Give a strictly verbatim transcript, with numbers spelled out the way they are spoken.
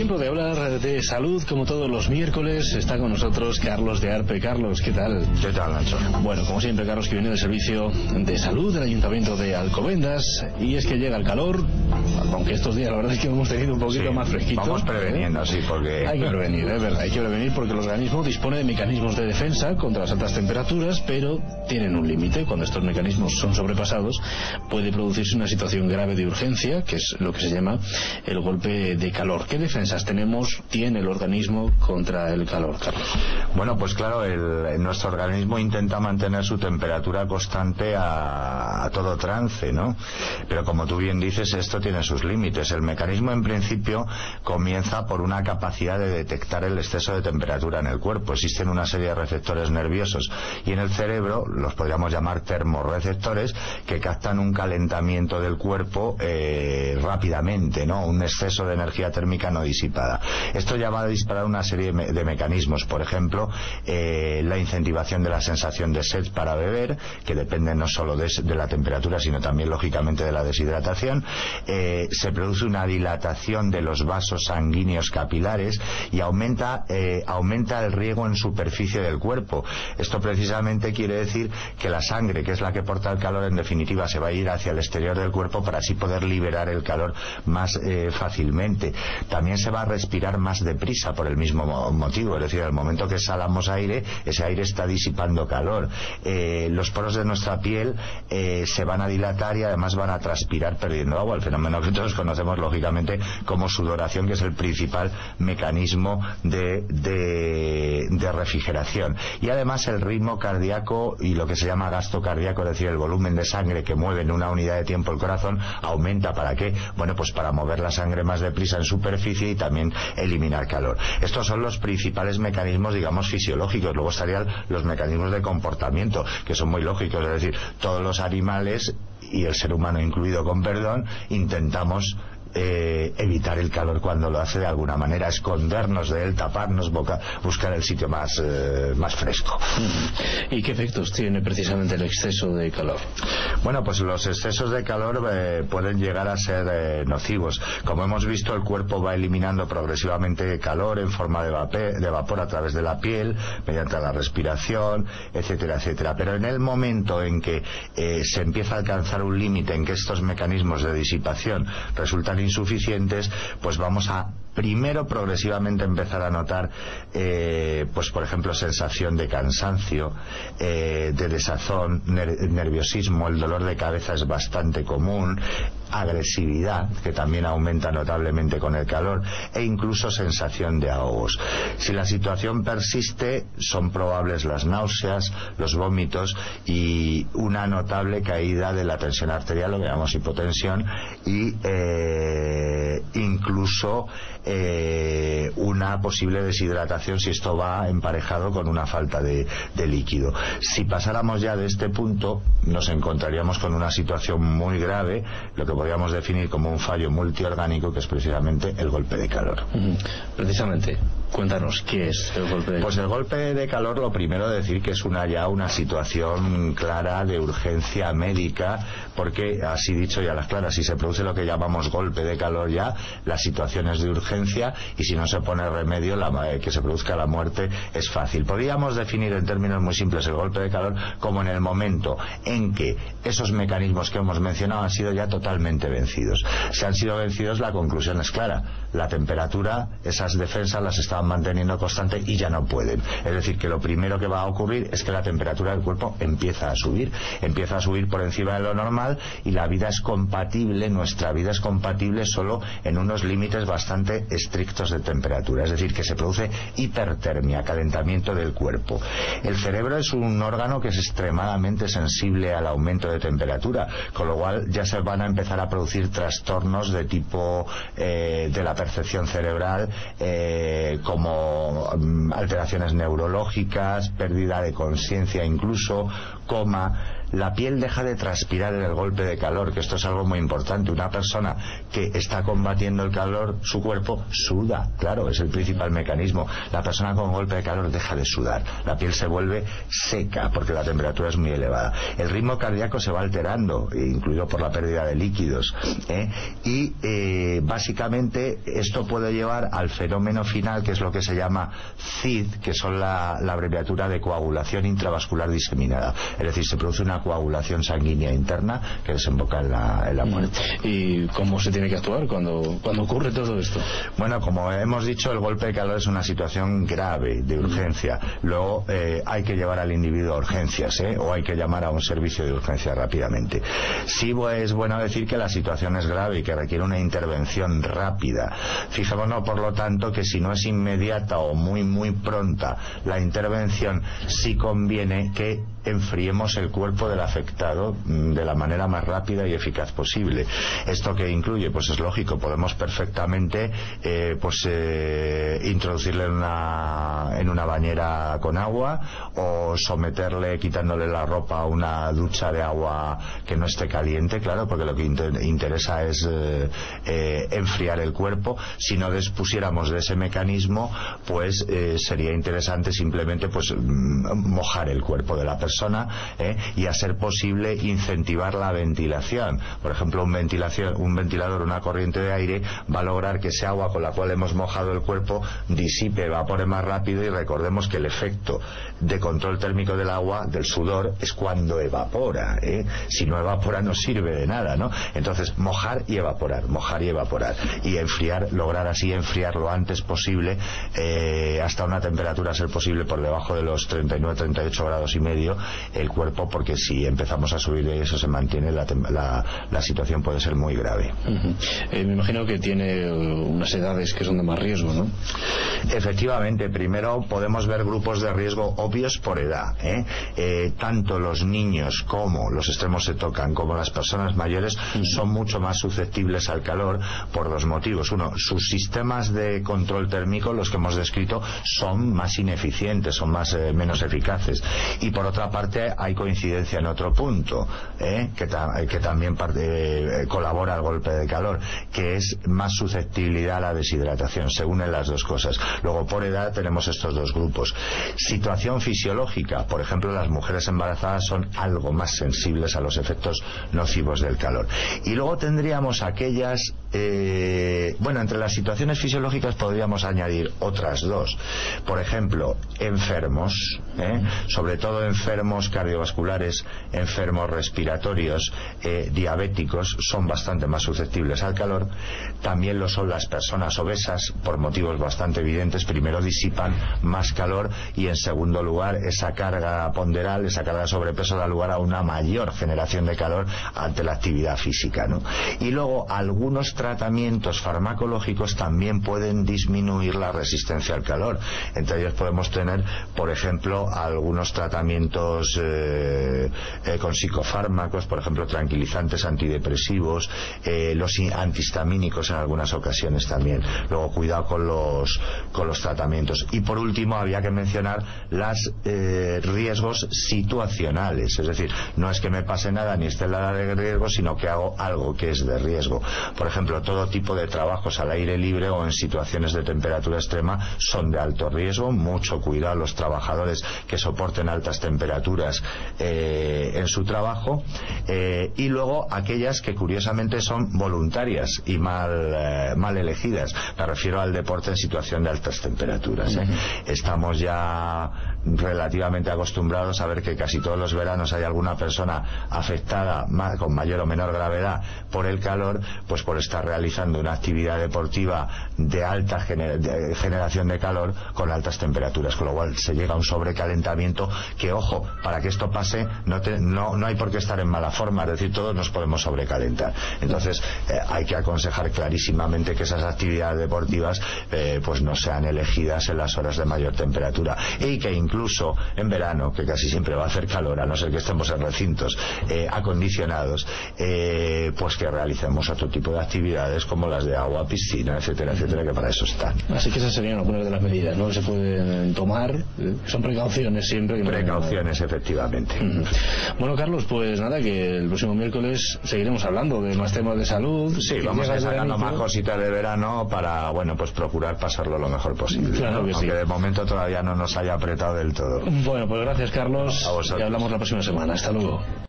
tiempo de hablar de salud, como todos los miércoles, está con nosotros Carlos de Arpe. Carlos, ¿qué tal? ¿Qué tal, Nacho? Bueno, como siempre, Carlos, que viene del Servicio de Salud del Ayuntamiento de Alcobendas, y es que llega el calor, aunque estos días la verdad es que hemos tenido un poquito sí, más fresquitos. Vamos preveniendo, ¿eh? Sí, porque... Hay que prevenir, es verdad, hay que prevenir porque el organismo dispone de mecanismos de defensa contra las altas temperaturas, pero tienen un límite. Cuando estos mecanismos son sobrepasados, puede producirse una situación grave de urgencia, que es lo que se llama el golpe de calor. ¿Qué defensas tenemos, tiene el organismo contra el calor, Carlos? Bueno, pues claro, el, nuestro organismo intenta mantener su temperatura constante a, a todo trance, ¿no? Pero como tú bien dices, esto tiene sus límites. El mecanismo, en principio, comienza por una capacidad de detectar el exceso de temperatura en el cuerpo. Existen una serie de receptores nerviosos y en el cerebro, los podríamos llamar termorreceptores, que captan un calentamiento del cuerpo eh, rápidamente, ¿no? Un exceso de energía térmica no disipada. Esto ya va a disparar una serie de, de mecanismos. Por ejemplo, eh, la incentivación de la sensación de sed para beber, que depende no solo de, de la temperatura, sino también, lógicamente, de la deshidratación. Eh, se produce una dilatación de los vasos sanguíneos capilares y aumenta, eh, aumenta el riego en superficie del cuerpo. Esto precisamente quiere decir que la sangre, que es la que porta el calor, en definitiva, se va a ir hacia el exterior del cuerpo para así poder liberar el calor más eh, fácilmente. También se va a respirar más deprisa por el mismo motivo, es decir, al momento que exhalamos aire, ese aire está disipando calor. Eh, los poros de nuestra piel eh, se van a dilatar y además van a transpirar perdiendo agua, el fenómeno que todos conocemos lógicamente como sudoración, que es el principal mecanismo de, de, de refrigeración. Y además el ritmo cardíaco y lo que se llama gasto cardíaco, es decir, el volumen de sangre que mueve en una unidad de tiempo el corazón, aumenta. ¿Para qué? Bueno, pues para mover la sangre más deprisa en superficie y también eliminar calor. Estos son los principales mecanismos, digamos, fisiológicos. Luego estarían los mecanismos de comportamiento, que son muy lógicos, es decir, todos los animales, y el ser humano incluido, con perdón, intentamos Eh, evitar el calor cuando lo hace de alguna manera, escondernos de él, taparnos, boca, buscar el sitio más, eh, más fresco. ¿Y qué efectos tiene precisamente el exceso de calor? Bueno, pues los excesos de calor eh, pueden llegar a ser eh, nocivos. Como hemos visto, el cuerpo va eliminando progresivamente calor en forma de vapor, de vapor a través de la piel, mediante la respiración, etcétera, etcétera. Pero en el momento en que eh, se empieza a alcanzar un límite en que estos mecanismos de disipación resultan insuficientes, pues vamos a primero progresivamente empezar a notar eh, pues por ejemplo sensación de cansancio, eh, de desazón, ner nerviosismo, el dolor de cabeza es bastante común, agresividad, que también aumenta notablemente con el calor, e incluso sensación de ahogos. Si la situación persiste, son probables las náuseas, los vómitos y una notable caída de la tensión arterial, lo que llamamos hipotensión, y eh, incluso eh, una posible deshidratación si esto va emparejado con una falta de, de líquido. Si pasáramos ya de este punto, nos encontraríamos con una situación muy grave, lo que podríamos definir como un fallo multiorgánico, que es precisamente el golpe de calor. Uh-huh. Precisamente, cuéntanos, ¿qué es el golpe de calor? Pues el golpe de calor, lo primero decir que es una ya una situación clara de urgencia médica, porque así dicho ya las claras, si se produce lo que llamamos golpe de calor, ya la situación es de urgencia y si no se pone remedio, la, eh, que se produzca la muerte es fácil. Podríamos definir en términos muy simples el golpe de calor como en el momento en que esos mecanismos que hemos mencionado han sido ya totalmente vencidos. Si han sido vencidos, la conclusión es clara: la temperatura, esas defensas las estaban manteniendo constante y ya no pueden. Es decir, que lo primero que va a ocurrir es que la temperatura del cuerpo empieza a subir, empieza a subir por encima de lo normal, y la vida es compatible, nuestra vida es compatible solo en unos límites bastante estrictos de temperatura. Es decir, que se produce hipertermia, calentamiento del cuerpo. El cerebro es un órgano que es extremadamente sensible al aumento de temperatura, con lo cual ya se van a empezar a producir trastornos de tipo eh, de la percepción cerebral, eh, como um, alteraciones neurológicas, pérdida de conciencia incluso, coma. la piel deja de transpirar en el golpe de calor, que esto es algo muy importante. Una persona que está combatiendo el calor, su cuerpo suda, claro, es el principal mecanismo. La persona con golpe de calor deja de sudar, la piel se vuelve seca porque la temperatura es muy elevada, el ritmo cardíaco se va alterando, incluido por la pérdida de líquidos, ¿eh? y eh, básicamente esto puede llevar al fenómeno final, que es lo que se llama C I D, que son la, la abreviatura de coagulación intravascular diseminada, es decir, se produce una coagulación sanguínea interna que desemboca en la, en la muerte. ¿Y cómo se tiene que actuar cuando, cuando ocurre todo esto? Bueno, como hemos dicho, el golpe de calor es una situación grave, de urgencia. Luego eh, hay que llevar al individuo a urgencias, ¿eh? o hay que llamar a un servicio de urgencia rápidamente. Sí es bueno decir que la situación es grave y que requiere una intervención rápida. Fijémonos, por lo tanto, que si no es inmediata o muy muy pronta la intervención, sí conviene que enfriemos el cuerpo del afectado de la manera más rápida y eficaz posible. ¿Esto qué incluye? Pues es lógico, podemos perfectamente eh, pues eh, introducirle en una, en una bañera con agua, o someterle, quitándole la ropa, a una ducha de agua que no esté caliente, claro, porque lo que inter interesa es eh, eh, enfriar el cuerpo. Si no dispusiéramos de ese mecanismo, pues eh, sería interesante simplemente pues mojar el cuerpo de la persona persona eh, y a ser posible incentivar la ventilación. Por ejemplo, un, ventilación, un ventilador, una corriente de aire va a lograr que ese agua con la cual hemos mojado el cuerpo disipe, evapore más rápido, y recordemos que el efecto de control térmico del agua, del sudor, es cuando evapora, ¿eh? Si no evapora no sirve de nada, ¿no? Entonces, mojar y evaporar, mojar y evaporar, y enfriar, lograr así enfriar lo antes posible, eh, hasta una temperatura, a ser posible, por debajo de los treinta y nueve, treinta y ocho grados y medio el cuerpo, porque si empezamos a subir y eso se mantiene, la, la, la situación puede ser muy grave. Uh-huh. eh, me imagino que tiene unas edades que son de más riesgo, ¿no? Efectivamente, primero podemos ver grupos de riesgo obvios por edad, ¿eh? Eh, tanto los niños como los extremos se tocan, como las personas mayores uh-huh. son mucho más susceptibles al calor por dos motivos. Uno, sus sistemas de control térmico, los que hemos descrito, son más ineficientes, son más eh, menos eficaces, y por otra parte hay coincidencia en otro punto, ¿eh? que, ta que también parte, eh, colabora al golpe de calor, que es más susceptibilidad a la deshidratación. Se unen las dos cosas. Luego, por edad tenemos estos dos grupos. Situación fisiológica, por ejemplo, las mujeres embarazadas son algo más sensibles a los efectos nocivos del calor. Y luego tendríamos aquellas, eh, bueno, entre las situaciones fisiológicas podríamos añadir otras dos. Por ejemplo, enfermos, ¿eh? sobre todo enfermos cardiovasculares, enfermos respiratorios, eh, diabéticos, son bastante más susceptibles al calor. También lo son las personas obesas, por motivos bastante evidentes. Primero, disipan más calor, y en segundo lugar, esa carga ponderal, esa carga de sobrepeso, da lugar a una mayor generación de calor ante la actividad física, ¿no? Y luego, algunos tratamientos farmacológicos también pueden disminuir la resistencia al calor. Entre ellos podemos tener, por ejemplo, algunos tratamientos eh, eh, con psicofármacos, por ejemplo, tranquilizantes, antidepresivos, eh, los antihistamínicos en algunas ocasiones también. Luego, cuidado con los, con los tratamientos. Y por último, había que mencionar los eh, riesgos situacionales, es decir, no es que me pase nada ni esté en la área de riesgo, sino que hago algo que es de riesgo. Por ejemplo, todo tipo de trabajos al aire libre o en situaciones de temperatura extrema son de alto riesgo. Mucho cuidado los trabajadores que soporten altas temperaturas eh, en su trabajo, eh, y luego aquellas que curiosamente son voluntarias y mal, eh, mal elegidas. Me refiero al deporte en situación de altas temperaturas, ¿eh? Uh-huh. Estamos ya relativamente acostumbrados a ver que casi todos los veranos hay alguna persona afectada más, con mayor o menor gravedad por el calor, pues por estar realizando una actividad deportiva de alta gener de generación de calor con altas temperaturas, con lo cual se llega a un sobrecalentamiento que, ojo, para que esto pase no, te, no, no hay por qué estar en mala forma, es decir, todos nos podemos sobrecalentar. Entonces eh, hay que aconsejar clarísimamente que esas actividades deportivas eh, pues no sean elegidas en las horas de mayor temperatura, y que incluso incluso en verano, que casi siempre va a hacer calor, a no ser que estemos en recintos eh, acondicionados, eh, pues que realicemos otro tipo de actividades como las de agua, piscina, etcétera, etcétera, que para eso están. Así que esas serían algunas de las medidas, ¿no?, que se pueden tomar. Son precauciones siempre. Que precauciones, no... efectivamente. Uh-huh. Bueno, Carlos, pues nada, que el próximo miércoles seguiremos hablando de más temas de salud. Sí, vamos a ir sacando más cositas de verano para, bueno, pues procurar pasarlo lo mejor posible. Claro, ¿no?, que aunque sí. De momento todavía no nos haya apretado del todo. Bueno, pues gracias, Carlos, y hablamos la próxima semana. Hasta luego.